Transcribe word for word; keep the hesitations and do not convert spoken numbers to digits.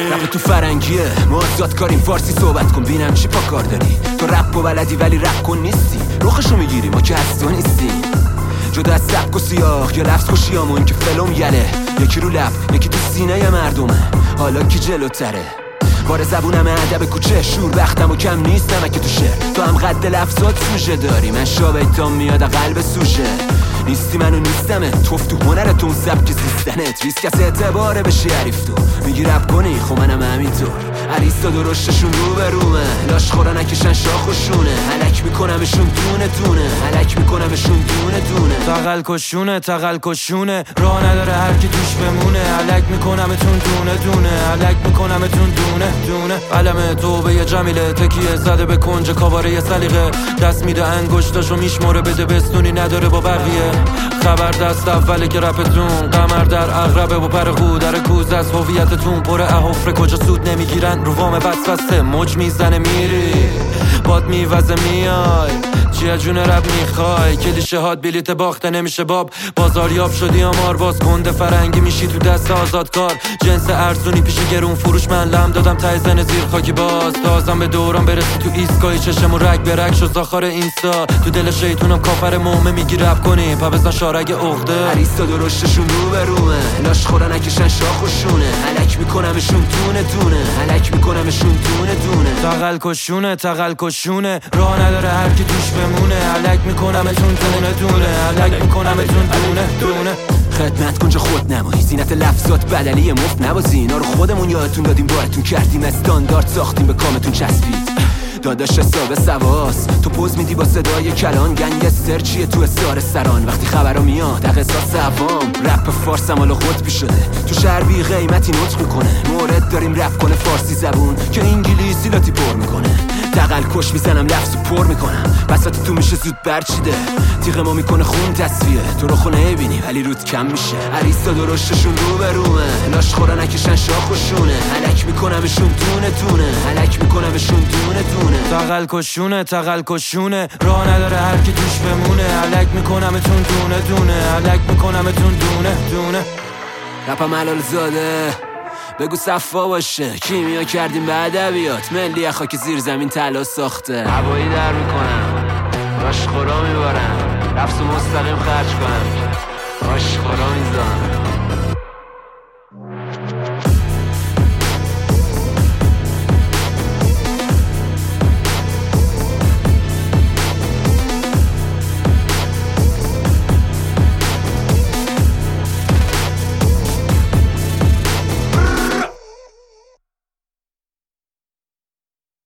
رپ تو فرنگیه، ما زیاد کاریم فارسی صحبت کن بینم چی پا کار داری. تو رپ و بلدی ولی رپ کن نیستی، رخشو میگیری ما که از تو نیستیم. جدا از سبک و سیاق یا لفظ خوشیامون که فلوم یله، یکی رو لب یکی تو سینه ی مردمه، حالا کی جلوتره؟ بار زبونم ادب کوچه، شور وقتم و کم نیست نمک تو شعر. تو هم قد لفظات سوژه داری، من شابه تام میاد قلب سوژه. نیستی منو نیستمه، توف تو هنرتون سبک زیستنت، ریسک از اعتباره بشی عریف. تو میگی رپ کنی خب منم همینطور، عریستا درشتشون رو به رومه، لاش خورا نکشن شاخ و شونه، علک میکنمشون دونه دونه، علک میکنمشون دونه دونه. تقل کشونه تقل کشونه، راه نداره هر کی توش بمونه، علک میکنمتون دونه دونه، علک میکنمتون دونه دونه. علم توبه جمیله تکیه زده به کنج کاواره سلیقه، دست میده انگشتاشو میشماره بده بستونی نداره با بقیه. خبر دست اوله که رپتون قمر در اغربه و پر خود در کوز از هویتتون پر احفره، کجا سود نمیگیرن رو وام بسبسته، موج میزنه میری باد میوزه میای، چیه جون رب میخوای؟ کلیشه هات بلیت باخته نمیشه باب، بازاریاب شدی آمار باز کنده فرنگی میشی تو دست آزادکار، جنس ارزونی پیش گرون فروش من لم دادم ته زن زیر خاکی باز، تازم به دوران برسی تو ایستگاهی چشم و رگ به رگ شد زاخار اینستا، تو دل شیطونم کافر مومه میگی رب کنی پا بزن شارگ عقده. عریستا درشتشون رو به رومه، لاش خورا نکشن شاخ و شونه، علک میکنمشون دونه دونه، علک میکنمشون دونه دونه. تقل کشونه تقل کشونه، راه نداره هر کی توش بمونه، علک میکنمتون دونه دونه، علک میکنمتون دونه دونه. خدمت کن جا خود نمایی، زینت لفظات بدلی مفت نبازی، اینا رو خودمون یادتون دادیم بارتون کردیم، استاندارد ساختیم به کامتون چسبید. داداش حساب سواس تو پوز میدی با صدای کلان، گنگستر چیه تو استار سران، وقتی خبرها میاد از قصاص عوام. رپ فارس مال قطبی شده، تو شهر بی قیمتی نطق میکنه، مورد داریم رپ کنه فارسی زبون که انگلیسی لاتی پر میکنه. تقل کش میزنم لفظو پر میکنم، بساط تو میشه زود برچیده، تیغ ما میکنه خون تصفیه، تو رو خونه نبینی ولی رود کم میشه. عریستا درشتشون رو به رومه، لاش خورا نکشن شاخ و شونه، علک میکنمشون دونه دونه، علک میکنمشون دونه دونه. تقل کشونه تقل کشونه، راه نداره هر کی توش بمونه، علک میکنمتون دونه دونه، علک میکنمتون دونه دونه. رپم حلال زاده بگو صفا باشه، کیمیا کردیم به ادبیات، ملی خاک زیر زمین طلا ساخته. هوایی در میکنم باش خورا میبارم، لفظ مستقیم خرج کنم باش خورا میزنم.